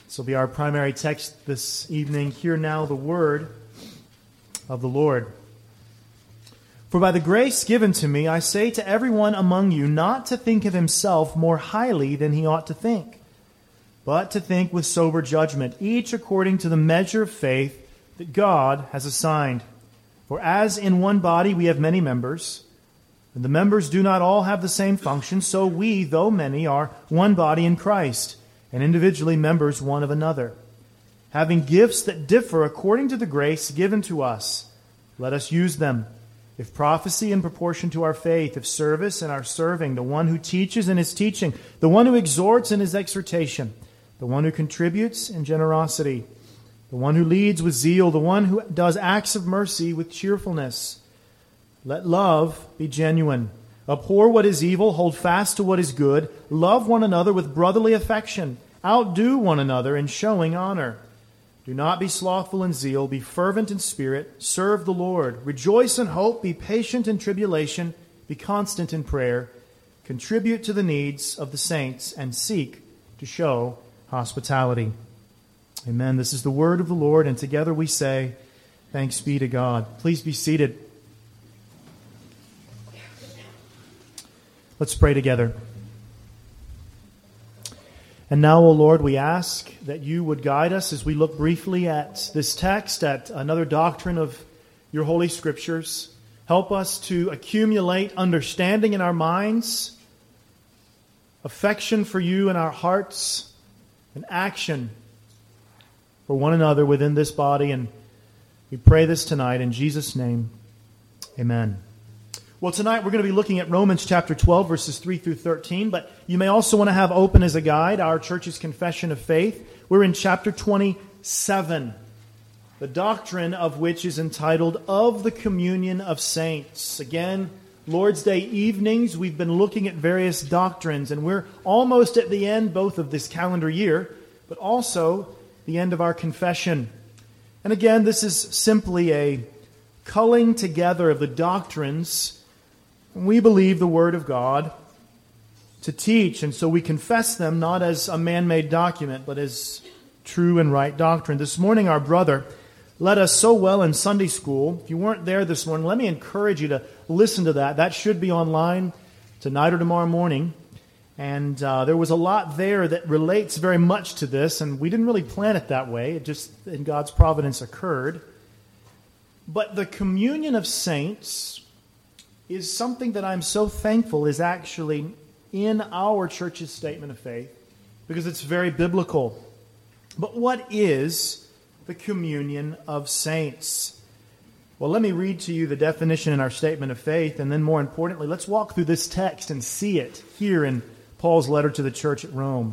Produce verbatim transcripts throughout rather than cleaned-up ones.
This will be our primary text this evening. Hear now the word of the Lord. For by the grace given to me, I say to everyone among you not to think of himself more highly than he ought to think, but to think with sober judgment, each according to the measure of faith that God has assigned. For as in one body we have many members, and the members do not all have the same function, so we, though many, are one body in Christ, and individually members one of another. Having gifts that differ according to the grace given to us, let us use them. If prophecy in proportion to our faith, if service in our serving, the one who teaches in his teaching, the one who exhorts in his exhortation, the one who contributes in generosity, the one who leads with zeal, the one who does acts of mercy with cheerfulness. Let love be genuine. Abhor what is evil, hold fast to what is good, love one another with brotherly affection, outdo one another in showing honor. Do not be slothful in zeal, be fervent in spirit, serve the Lord. Rejoice in hope, be patient in tribulation, be constant in prayer. Contribute to the needs of the saints and seek to show hospitality. Amen. This is the word of the Lord, and together we say, thanks be to God. Please be seated. Let's pray together. And now, O Lord, we ask that you would guide us as we look briefly at this text, at another doctrine of your Holy Scriptures. Help us to accumulate understanding in our minds, affection for you in our hearts, and action for one another within this body. And we pray this tonight in Jesus' name. Amen. Well, tonight we're going to be looking at Romans chapter twelve, verses three through thirteen, but you may also want to have open as a guide our church's confession of faith. We're in chapter twenty-seven, the doctrine of which is entitled, Of the Communion of Saints. Again, Lord's Day evenings, we've been looking at various doctrines, and we're almost at the end both of this calendar year, but also the end of our confession. And again, this is simply a culling together of the doctrines we believe the Word of God to teach, and so we confess them not as a man-made document, but as true and right doctrine. This morning, our brother led us so well in Sunday school. If you weren't there this morning, let me encourage you to listen to that. That should be online tonight or tomorrow morning. And uh, there was a lot there that relates very much to this, and we didn't really plan it that way. It just, in God's providence, occurred. But the communion of saints is something that I'm so thankful is actually in our church's statement of faith, because it's very biblical. But what is the communion of saints? Well, let me read to you the definition in our statement of faith, and then more importantly, let's walk through this text and see it here in Paul's letter to the church at Rome.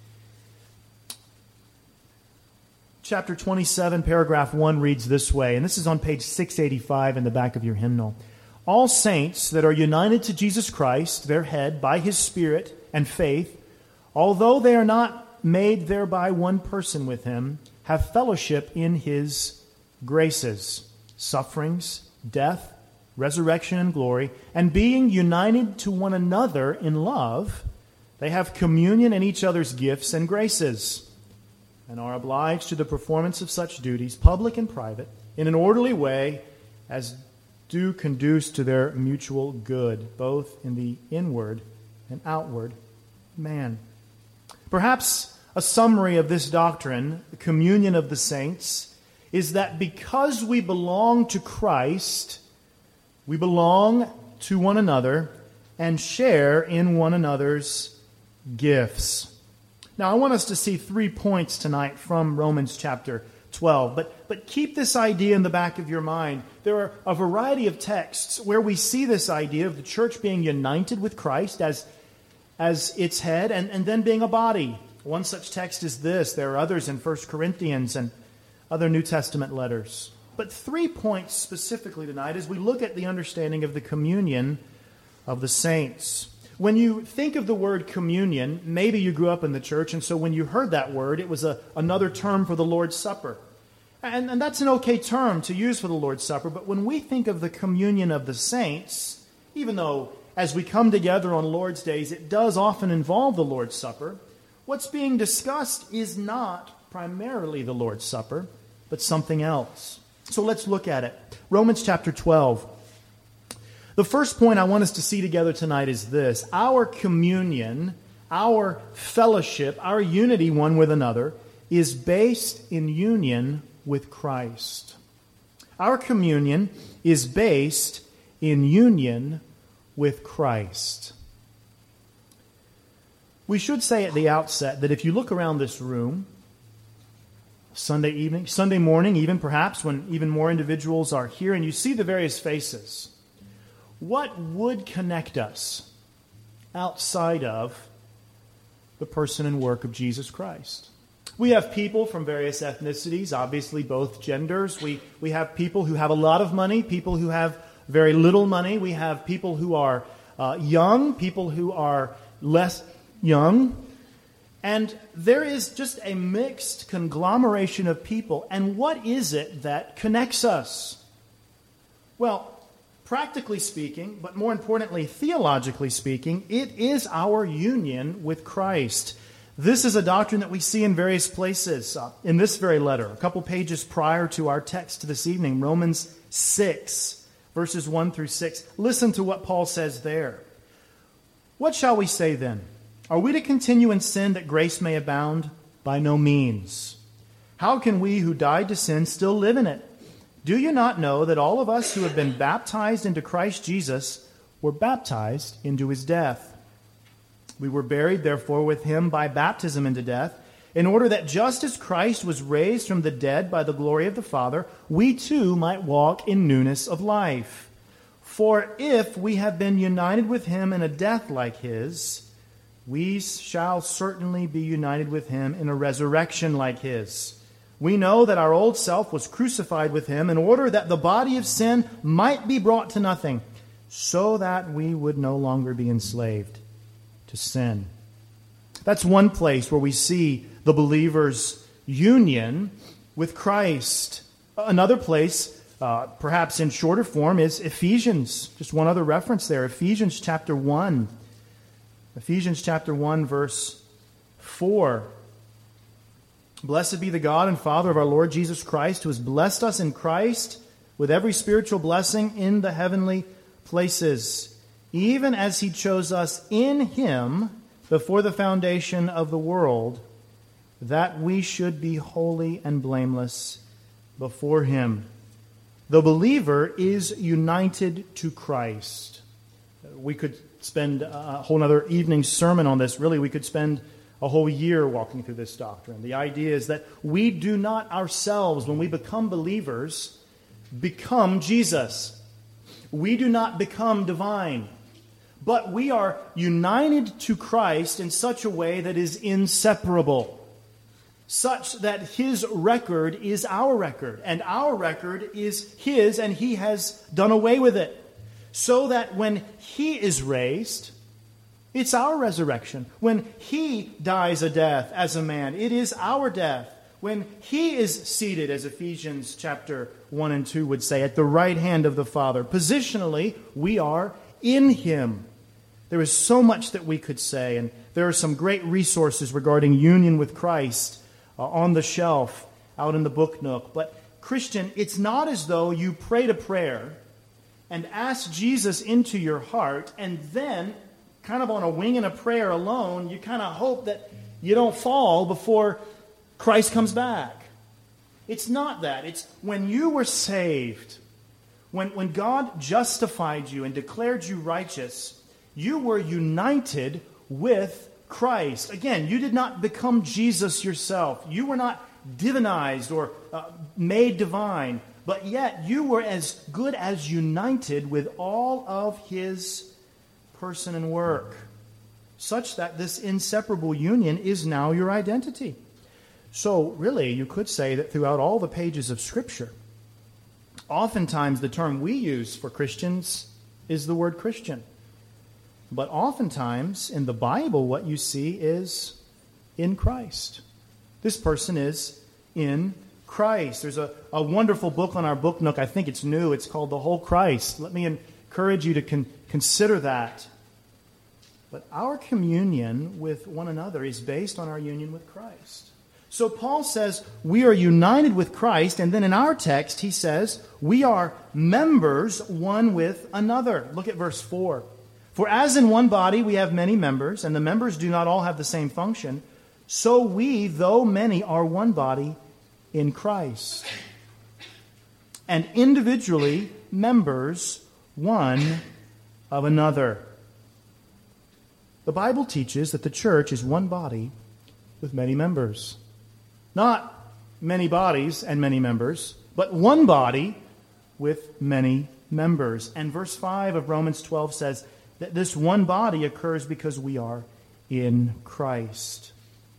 Chapter twenty-seven, paragraph one reads this way, and this is on page six eighty-five in the back of your hymnal. All saints that are united to Jesus Christ, their head, by His Spirit and faith, although they are not made thereby one person with Him, have fellowship in His graces, sufferings, death, resurrection, and glory, and being united to one another in love, they have communion in each other's gifts and graces, and are obliged to the performance of such duties, public and private, in an orderly way as do conduce to their mutual good, both in the inward and outward man. Perhaps a summary of this doctrine, the communion of the saints, is that because we belong to Christ, we belong to one another and share in one another's gifts. Now, I want us to see three points tonight from Romans chapter twelve, but, but keep this idea in the back of your mind. There are a variety of texts where we see this idea of the church being united with Christ as, as its head and, and then being a body. One such text is this. There are others in First Corinthians and other New Testament letters. But three points specifically tonight as we look at the understanding of the communion of the saints. When you think of the word communion, maybe you grew up in the church, and so when you heard that word, it was a, another term for the Lord's Supper. And, and that's an okay term to use for the Lord's Supper, but when we think of the communion of the saints, even though as we come together on Lord's days, it does often involve the Lord's Supper, what's being discussed is not not primarily the Lord's Supper, but something else. So let's look at it. Romans chapter twelve. The first point I want us to see together tonight is this. Our communion, our fellowship, our unity one with another is based in union with Christ. Our communion is based in union with Christ. We should say at the outset that if you look around this room, Sunday evening, Sunday morning, even perhaps when even more individuals are here, and you see the various faces, what would connect us outside of the person and work of Jesus Christ? We have people from various ethnicities, obviously both genders. We, we have people who have a lot of money, people who have very little money. We have people who are uh, young, people who are less young. And there is just a mixed conglomeration of people. And what is it that connects us? Well, practically speaking, but more importantly, theologically speaking, it is our union with Christ. This is a doctrine that we see in various places. Uh, in this very letter, a couple pages prior to our text this evening, Romans six, verses one through six. Listen to what Paul says there. What shall we say then? Are we to continue in sin that grace may abound? By no means. How can we who died to sin still live in it? Do you not know that all of us who have been baptized into Christ Jesus were baptized into his death? We were buried, therefore, with him by baptism into death, in order that just as Christ was raised from the dead by the glory of the Father, we too might walk in newness of life. For if we have been united with him in a death like his, we shall certainly be united with him in a resurrection like his. We know that our old self was crucified with him in order that the body of sin might be brought to nothing, so that we would no longer be enslaved to sin. That's one place where we see the believer's union with Christ. Another place, uh, perhaps in shorter form, is Ephesians. Just one other reference there. Ephesians chapter one. Ephesians chapter one, verse four. Blessed be the God and Father of our Lord Jesus Christ, who has blessed us in Christ with every spiritual blessing in the heavenly places, even as he chose us in him before the foundation of the world, that we should be holy and blameless before him. The believer is united to Christ. We could spend a whole other evening sermon on this. Really, we could spend a whole year walking through this doctrine. The idea is that we do not ourselves, when we become believers, become Jesus. We do not become divine. But we are united to Christ in such a way that is inseparable, such that his record is our record, and our record is his, and he has done away with it. So that when he is raised, it's our resurrection. When he dies a death as a man, it is our death. When he is seated, as Ephesians chapter one and two would say, at the right hand of the Father, positionally, we are in him. There is so much that we could say, and there are some great resources regarding union with Christ uh, on the shelf, out in the book nook. But Christian, it's not as though you prayed a prayer and asked Jesus into your heart, and then, kind of on a wing and a prayer alone, you kind of hope that you don't fall before Christ comes back. It's not that. It's when you were saved, when, when God justified you and declared you righteous, you were united with Christ. Again, you did not become Jesus yourself. You were not divinized or uh, made divine, but yet you were as good as united with all of his person and work, such that this inseparable union is now your identity. So really, you could say that throughout all the pages of Scripture, oftentimes the term we use for Christians is the word Christian. But oftentimes in the Bible, what you see is in Christ. This person is in Christ. There's a, a wonderful book on our book nook. I think it's new. It's called The Whole Christ. Let me encourage you to con- consider that. But our communion with one another is based on our union with Christ. So Paul says we are united with Christ, and then in our text he says we are members one with another. Look at verse four. For as in one body we have many members, and the members do not all have the same function, so we, though many, are one body in Christ, and individually members one of another. The Bible teaches that the church is one body with many members. Not many bodies and many members, but one body with many members. And verse five of Romans twelve says that this one body occurs because we are in Christ.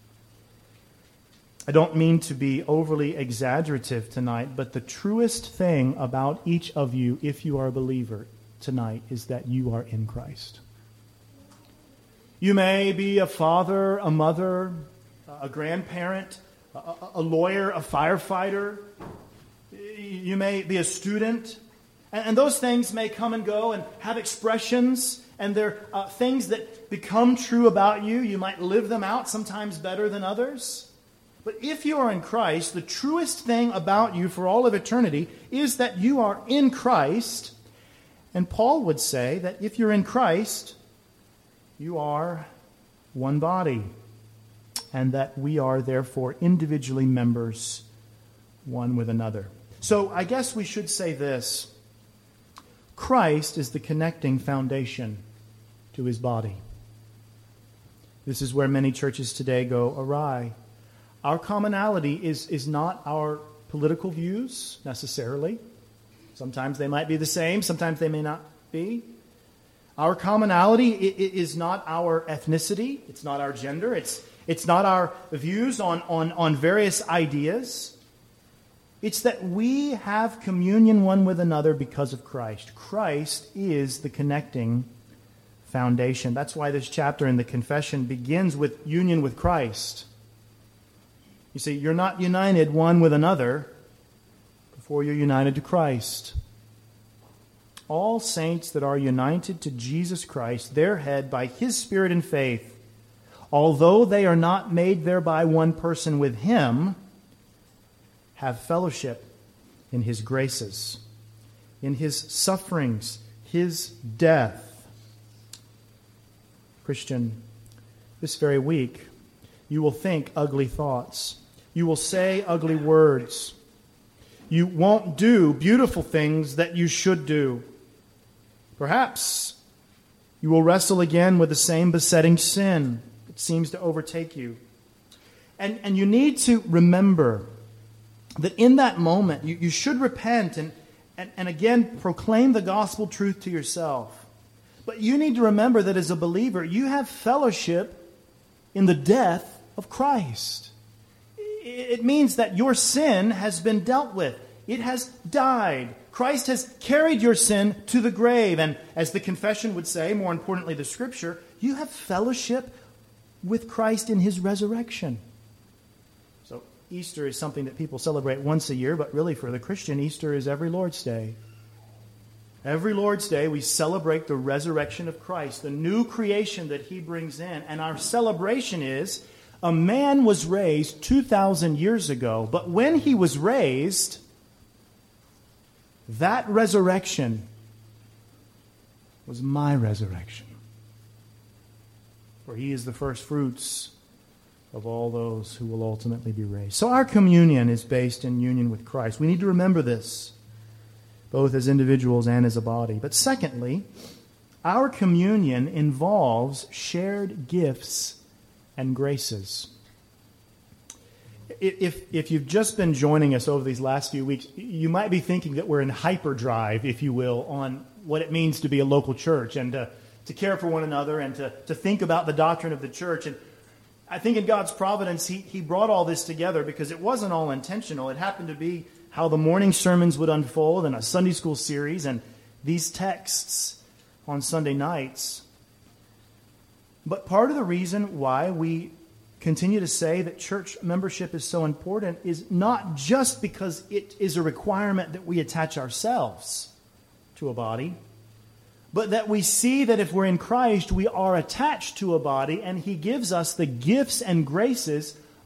I don't mean to be overly exaggerative tonight, but the truest thing about each of you, if you are a believer tonight, is that you are in Christ. You may be a father, a mother, a grandparent, a, a lawyer, a firefighter. You may be a student. And, and those things may come and go and have expressions, and they're uh, things that become true about you. You might live them out, sometimes better than others. But if you are in Christ, the truest thing about you for all of eternity is that you are in Christ. And Paul would say that if you're in Christ, you are one body, and that we are therefore individually members one with another. So I guess we should say this. Christ is the connecting foundation to his body. This is where many churches today go awry. Our commonality is, is not our political views necessarily. Sometimes they might be the same, sometimes they may not be. Our commonality is not our ethnicity, it's not our gender, it's, it's not our views on, on, on various ideas. It's that we have communion one with another because of Christ. Christ is the connecting foundation. That's why this chapter in the confession begins with union with Christ. You see, you're not united one with another before you're united to Christ. All saints that are united to Jesus Christ, their head, by his Spirit and faith, although they are not made thereby one person with him, have fellowship in his graces, in his sufferings, his death. Christian, this very week, you will think ugly thoughts. You will say ugly words. You won't do beautiful things that you should do. Perhaps you will wrestle again with the same besetting sin that seems to overtake you. And, and you need to remember that in that moment, you, you should repent and, and, and again proclaim the gospel truth to yourself. But you need to remember that as a believer, you have fellowship in the death of Christ. It means that your sin has been dealt with. It has died. Christ has carried your sin to the grave. And as the confession would say, more importantly the Scripture, you have fellowship with Christ in his resurrection. So Easter is something that people celebrate once a year, but really for the Christian, Easter is every Lord's Day. Every Lord's Day we celebrate the resurrection of Christ, the new creation that he brings in. And our celebration is a man was raised two thousand years ago, but when he was raised, that resurrection was my resurrection. For he is the first fruits of all those who will ultimately be raised. So our communion is based in union with Christ. We need to remember this, both as individuals and as a body. But secondly, our communion involves shared gifts and graces. If, if you've just been joining us over these last few weeks, you might be thinking that we're in hyperdrive, if you will, on what it means to be a local church and to, to care for one another and to, to think about the doctrine of the church. And I think in God's providence, he, he brought all this together because it wasn't all intentional. It happened to be how the morning sermons would unfold in a Sunday school series and these texts on Sunday nights. But part of the reason why we continue to say that church membership is so important is not just because it is a requirement that we attach ourselves to a body, but that we see that if we're in Christ, we are attached to a body, and he gives us the gifts and graces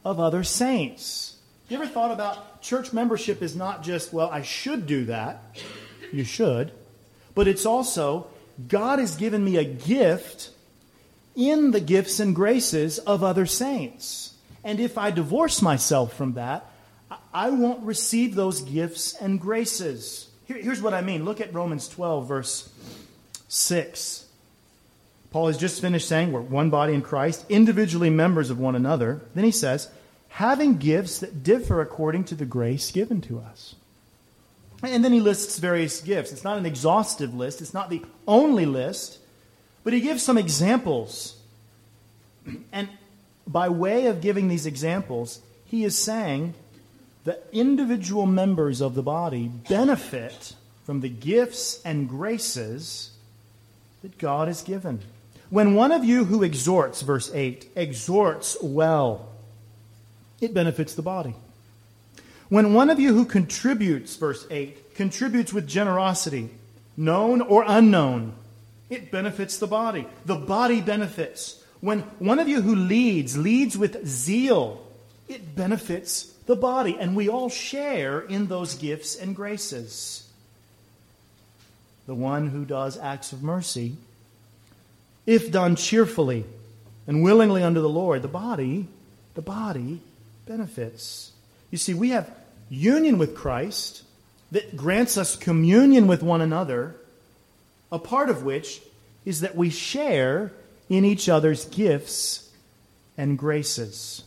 of other saints. You ever thought about church membership is not just, well, I should do that. You should. But it's also, God has given me a gift in the gifts and graces of other saints. And if I divorce myself from that, I won't receive those gifts and graces. Here, here's what I mean. Look at Romans twelve, verse six. Paul has just finished saying we're one body in Christ, individually members of one another. Then he says, having gifts that differ according to the grace given to us. And then he lists various gifts. It's not an exhaustive list. It's not the only list. But he gives some examples. And by way of giving these examples, he is saying that individual members of the body benefit from the gifts and graces that God has given. When one of you who exhorts, verse eight, exhorts well, it benefits the body. When one of you who contributes, verse eight, contributes with generosity, known or unknown, it benefits the body. The body benefits. When one of you who leads, leads with zeal, it benefits the body. And we all share in those gifts and graces. The one who does acts of mercy, if done cheerfully and willingly unto the Lord, the body, the body benefits. You see, we have union with Christ that grants us communion with one another, a part of which is that we share in each other's gifts and graces.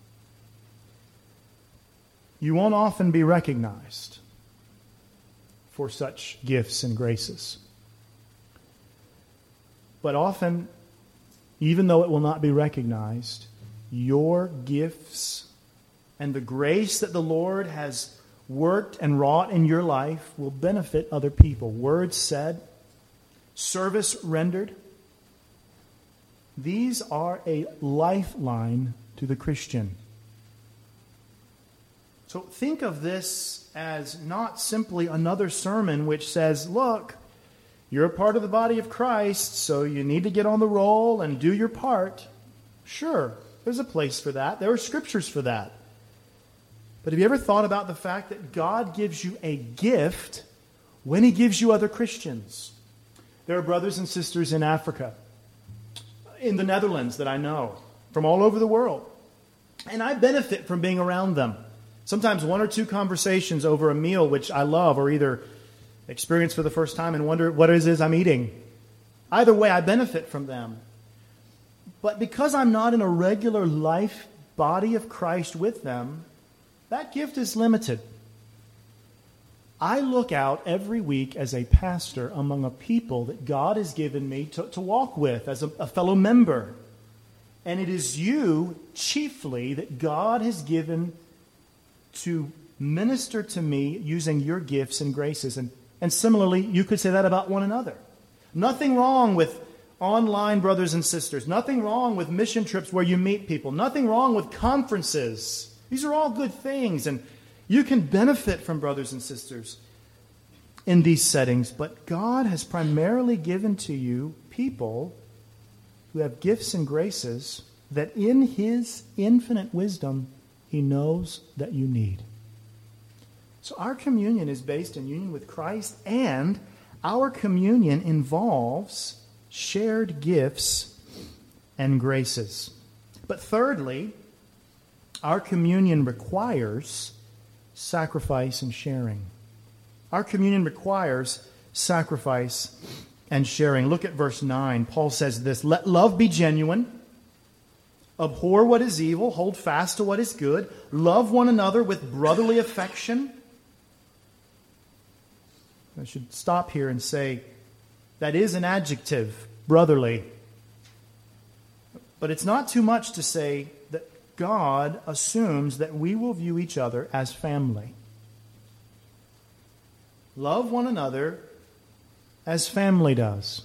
You won't often be recognized for such gifts and graces. But often, even though it will not be recognized, your gifts and the grace that the Lord has worked and wrought in your life will benefit other people. Words said, service rendered. These are a lifeline to the Christian. So think of this as not simply another sermon which says, look, you're a part of the body of Christ, so you need to get on the roll and do your part. Sure, there's a place for that. There are scriptures for that. But have you ever thought about the fact that God gives you a gift when He gives you other Christians? There are brothers and sisters in Africa, in the Netherlands that I know, from all over the world. And I benefit from being around them. Sometimes one or two conversations over a meal, which I love, or either experience for the first time and wonder what it is I'm eating. Either way, I benefit from them. But because I'm not in a regular life body of Christ with them, that gift is limited. I look out every week as a pastor among a people that God has given me to, to walk with as a, a fellow member. And it is you chiefly that God has given to minister to me using your gifts and graces. And, and similarly, you could say that about one another. Nothing wrong with online brothers and sisters. Nothing wrong with mission trips where you meet people. Nothing wrong with conferences. These are all good things. And you can benefit from brothers and sisters in these settings. But God has primarily given to you people who have gifts and graces that in His infinite wisdom He knows that you need. So our communion is based in union with Christ, and our communion involves shared gifts and graces. But thirdly, our communion requires sacrifice and sharing. Our communion requires sacrifice and sharing. Look at verse nine. Paul says this, "Let love be genuine. Abhor what is evil. Hold fast to what is good. Love one another with brotherly affection." I should stop here and say that is an adjective, brotherly. But it's not too much to say that God assumes that we will view each other as family. Love one another as family does.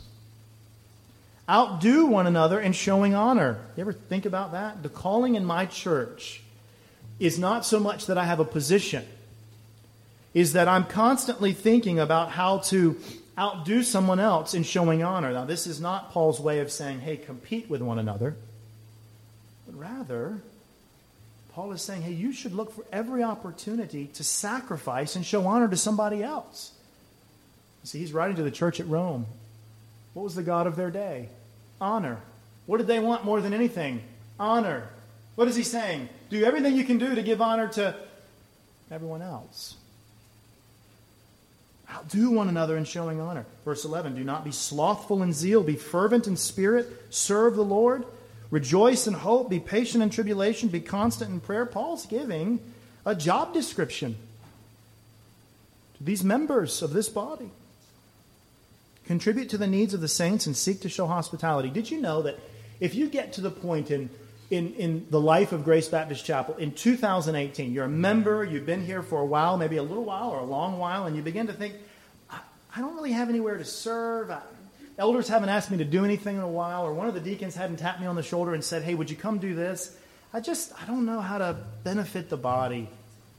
Outdo one another in showing honor. You ever think about that? The calling in my church is not so much that I have a position, is that I'm constantly thinking about how to outdo someone else in showing honor. Now, this is not Paul's way of saying, hey, compete with one another. But rather, Paul is saying, hey, you should look for every opportunity to sacrifice and show honor to somebody else. See, he's writing to the church at Rome. What was the god of their day? Honor. What did they want more than anything? Honor. What is he saying? Do everything you can do to give honor to everyone else. Outdo one another in showing honor. Verse eleven, do not be slothful in zeal, be fervent in spirit, serve the Lord, rejoice in hope, be patient in tribulation, be constant in prayer. Paul's giving a job description to these members of this body. Contribute to the needs of the saints and seek to show hospitality. Did you know that if you get to the point in, in, in the life of Grace Baptist Chapel in two thousand eighteen, you're a member, you've been here for a while, maybe a little while or a long while, and you begin to think, I, I don't really have anywhere to serve. I, elders haven't asked me to do anything in a while, or one of the deacons hadn't tapped me on the shoulder and said, hey, would you come do this? I just, I don't know how to benefit the body.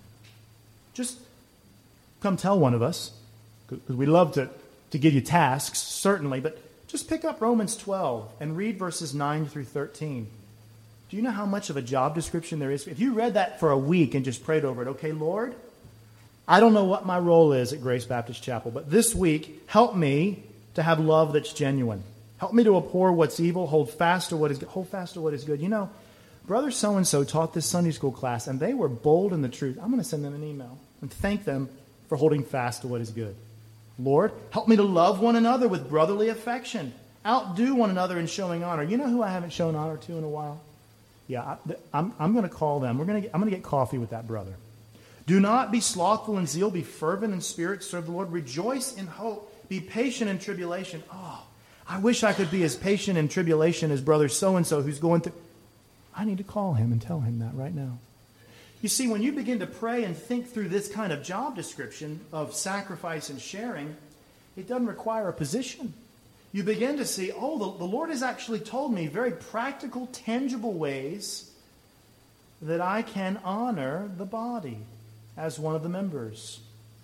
Just come tell one of us, because we love to to give you tasks, certainly, but just pick up Romans twelve and read verses nine through thirteen. Do you know how much of a job description there is? If you read that for a week and just prayed over it, okay, Lord, I don't know what my role is at Grace Baptist Chapel, but this week, help me to have love that's genuine. Help me to abhor what's evil, hold fast to what is good. Hold fast to what is good. You know, Brother so-and-so taught this Sunday school class, and they were bold in the truth. I'm going to send them an email and thank them for holding fast to what is good. Lord, help me to love one another with brotherly affection. Outdo one another in showing honor. You know who I haven't shown honor to in a while? Yeah, I, I'm, I'm going to call them. We're going to get, I'm going to get coffee with that brother. Do not be slothful in zeal. Be fervent in spirit. Serve the Lord. Rejoice in hope. Be patient in tribulation. Oh, I wish I could be as patient in tribulation as brother so-and-so who's going through. I need to call him and tell him that right now. You see, when you begin to pray and think through this kind of job description of sacrifice and sharing, it doesn't require a position. You begin to see, oh, the, the Lord has actually told me very practical, tangible ways that I can honor the body as one of the members.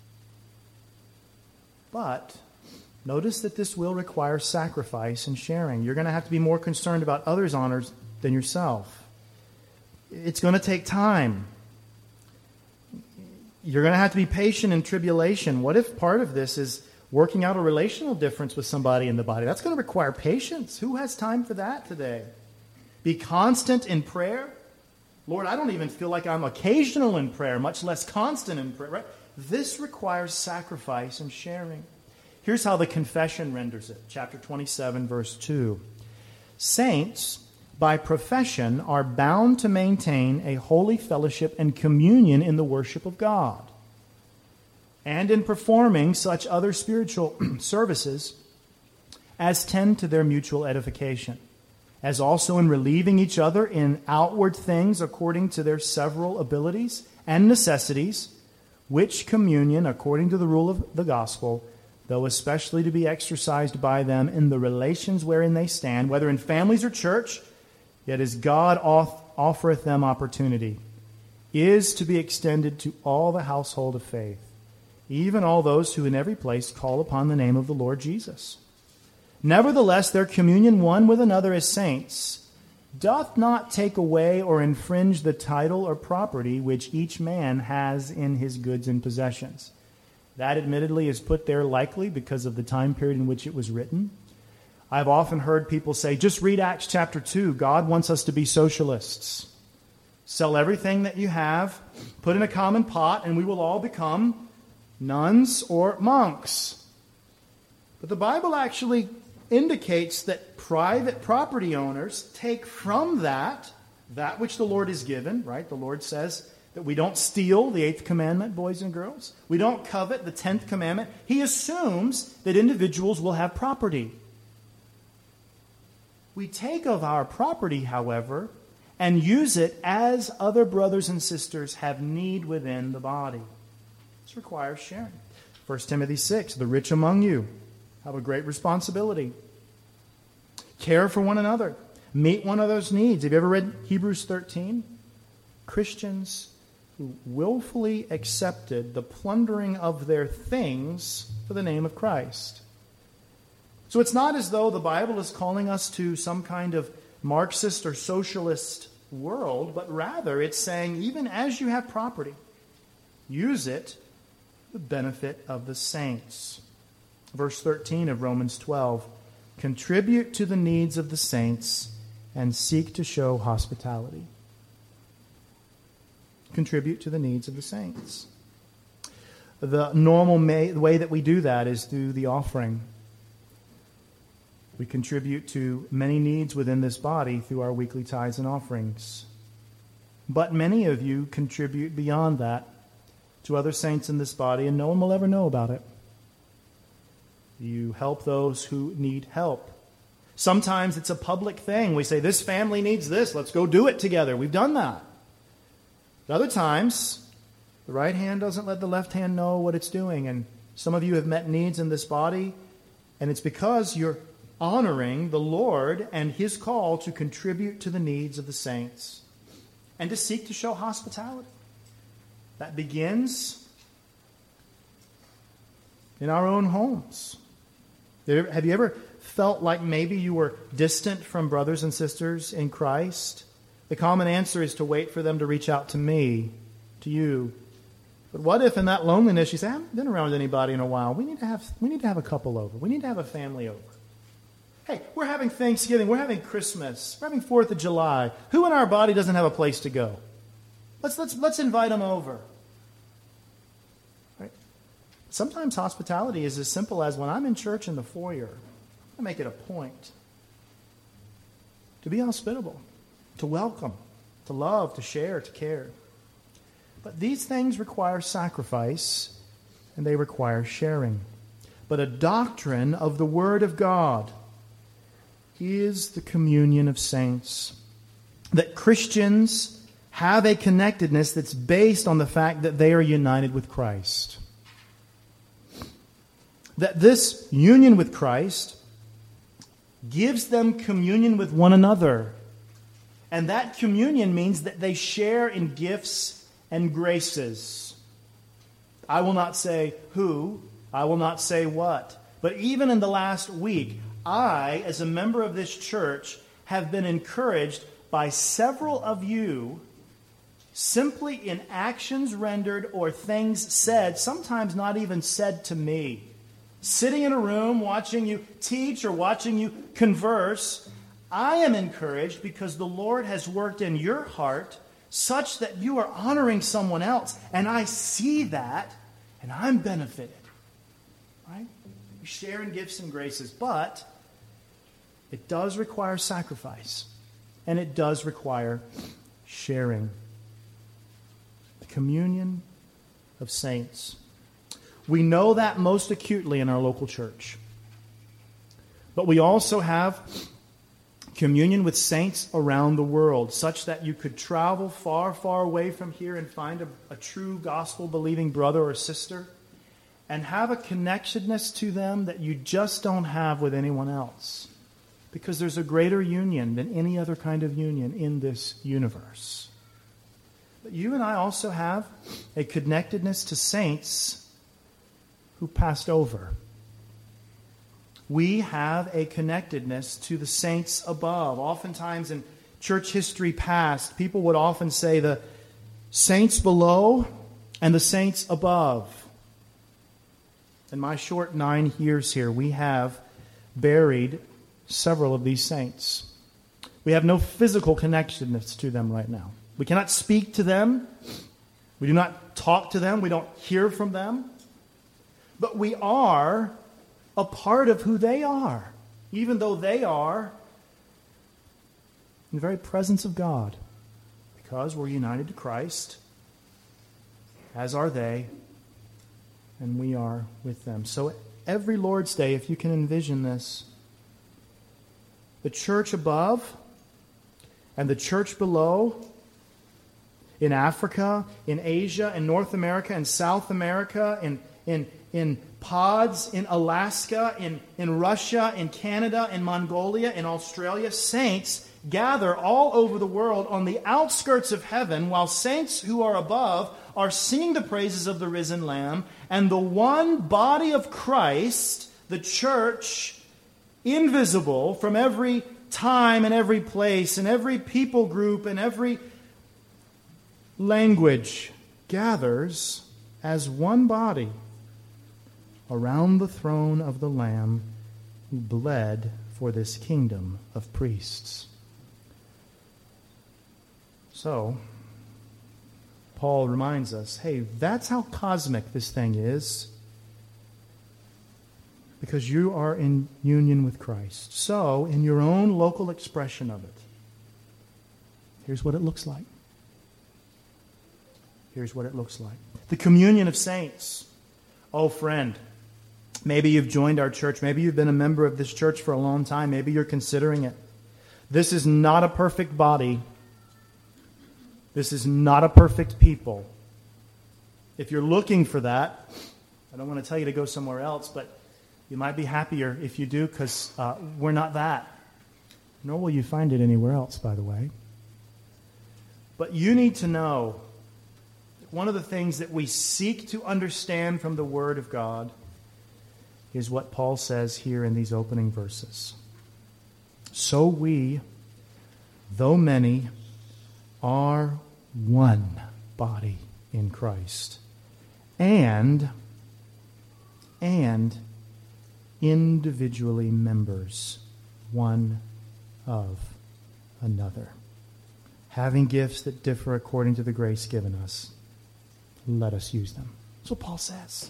But notice that this will require sacrifice and sharing. You're going to have to be more concerned about others' honors than yourself. It's going to take time. You're going to have to be patient in tribulation. What if part of this is working out a relational difference with somebody in the body? That's going to require patience. Who has time for that today? Be constant in prayer. Lord, I don't even feel like I'm occasional in prayer, much less constant in prayer. Right? This requires sacrifice and sharing. Here's how the confession renders it. Chapter twenty-seven, verse two. Saints, by profession, are bound to maintain a holy fellowship and communion in the worship of God, and in performing such other spiritual services as tend to their mutual edification, as also in relieving each other in outward things according to their several abilities and necessities, which communion, according to the rule of the gospel, though especially to be exercised by them in the relations wherein they stand, whether in families or church, yet as God offereth them opportunity, is to be extended to all the household of faith, even all those who in every place call upon the name of the Lord Jesus. Nevertheless, their communion one with another as saints doth not take away or infringe the title or property which each man has in his goods and possessions. That admittedly is put there likely because of the time period in which it was written. I've often heard people say, just read Acts chapter two. God wants us to be socialists. Sell everything that you have, put in a common pot, and we will all become nuns or monks. But the Bible actually indicates that private property owners take from that, that which the Lord has given, right? The Lord says that we don't steal, the eighth commandment, boys and girls. We don't covet, the tenth commandment. He assumes that individuals will have property. We take of our property, however, and use it as other brothers and sisters have need within the body. This requires sharing. First Timothy six, the rich among you have a great responsibility. Care for one another. Meet one another's needs. Have you ever read Hebrews thirteen? Christians who willfully accepted the plundering of their things for the name of Christ. So it's not as though the Bible is calling us to some kind of Marxist or socialist world, but rather it's saying even as you have property, use it for the benefit of the saints. Verse thirteen of Romans twelve, contribute to the needs of the saints and seek to show hospitality. Contribute to the needs of the saints. The normal may, the way that we do that is through the offering. We contribute to many needs within this body through our weekly tithes and offerings. But many of you contribute beyond that to other saints in this body, and no one will ever know about it. You help those who need help. Sometimes it's a public thing. We say, this family needs this. Let's go do it together. We've done that. But other times, the right hand doesn't let the left hand know what it's doing. And some of you have met needs in this body, and it's because you're honoring the Lord and His call to contribute to the needs of the saints and to seek to show hospitality. That begins in our own homes. Have you ever felt like maybe you were distant from brothers and sisters in Christ? The common answer is to wait for them to reach out to me, to you. But what if in that loneliness you say, I haven't been around anybody in a while. We need to have we need to have a couple over. We need to have a family over. Hey, we're having Thanksgiving. We're having Christmas. We're having fourth of July. Who in our body doesn't have a place to go? Let's let's let's invite them over. Right? Sometimes hospitality is as simple as when I'm in church in the foyer, I make it a point to be hospitable, to welcome, to love, to share, to care. But these things require sacrifice, and they require sharing. But a doctrine of the Word of God is the communion of saints. That Christians have a connectedness that's based on the fact that they are united with Christ. That this union with Christ gives them communion with one another. And that communion means that they share in gifts and graces. I will not say who, I will not say what. But even in the last week, I, as a member of this church, have been encouraged by several of you simply in actions rendered or things said, sometimes not even said to me. Sitting in a room, watching you teach or watching you converse, I am encouraged because the Lord has worked in your heart such that you are honoring someone else. And I see that, and I'm benefited. Right? You share in gifts and graces, but it does require sacrifice, and it does require sharing. The communion of saints. We know that most acutely in our local church. But we also have communion with saints around the world, such that you could travel far, far away from here and find a, a true gospel-believing brother or sister and have a connectedness to them that you just don't have with anyone else. Because there's a greater union than any other kind of union in this universe. But you and I also have a connectedness to saints who passed over. We have a connectedness to the saints above. Oftentimes in church history past, people would often say the saints below and the saints above. In my short nine years here, we have buried several of these saints. We have no physical connectedness to them right now. We cannot speak to them. We do not talk to them. We don't hear from them. But we are a part of who they are, even though they are in the very presence of God, because we're united to Christ, as are they, and we are with them. So every Lord's Day, if you can envision this, the church above and the church below, in Africa, in Asia, in North America, in South America, in in in pods in Alaska, in, in Russia, in Canada, in Mongolia, in Australia, saints gather all over the world on the outskirts of heaven, while saints who are above are singing the praises of the risen Lamb, and the one body of Christ, the church, invisible from every time and every place and every people group and every language gathers as one body around the throne of the Lamb who bled for this kingdom of priests. So, Paul reminds us, hey, that's how cosmic this thing is, because you are in union with Christ. So, in your own local expression of it, here's what it looks like. Here's what it looks like. The communion of saints. Oh, friend, maybe you've joined our church. Maybe you've been a member of this church for a long time. Maybe you're considering it. This is not a perfect body. This is not a perfect people. If you're looking for that, I don't want to tell you to go somewhere else, but you might be happier if you do, because uh, we're not that. Nor will you find it anywhere else, by the way. But you need to know that one of the things that we seek to understand from the Word of God is what Paul says here in these opening verses. So we, though many, are one body in Christ, and and individually members one of another, having gifts that differ according to the grace given us. Let us use them. That's what Paul says.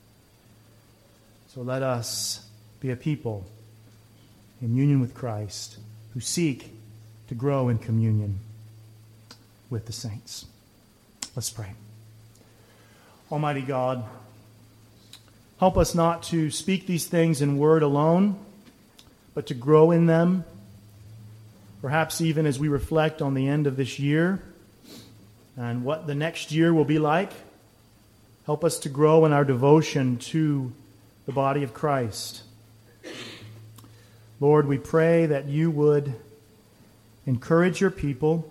So let us be a people in union with Christ who seek to grow in communion with the saints. Let's pray. Almighty God, help us not to speak these things in word alone, but to grow in them, perhaps even as we reflect on the end of this year and what the next year will be like. Help us to grow in our devotion to the body of Christ. Lord, we pray that you would encourage your people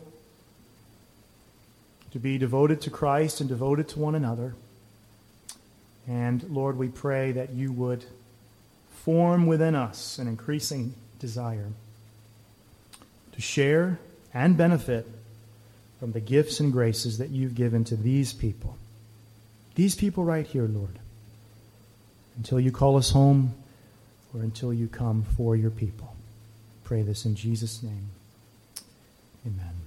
to be devoted to Christ and devoted to one another. And Lord, we pray that you would form within us an increasing desire to share and benefit from the gifts and graces that you've given to these people. These people right here, Lord, until you call us home or until you come for your people. Pray this in Jesus' name. Amen.